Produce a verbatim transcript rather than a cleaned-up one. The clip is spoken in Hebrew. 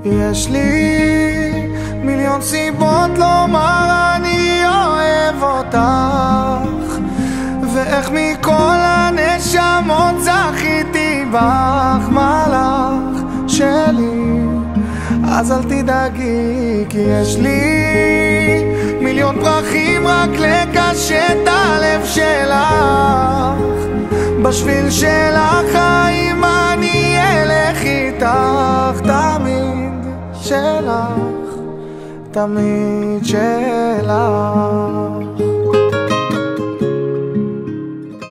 יש לי מיליון סיבות לומר אני אוהב אותך, ואיך מכל הנשמות זכיתי בך, מלאך שלי. אז אל תדאגי, כי יש לי מיליון פרחים רק לקשט הלב שלך. בשביל שלך האם אני אלך איתך, תמיד שלך, תמיד שלך.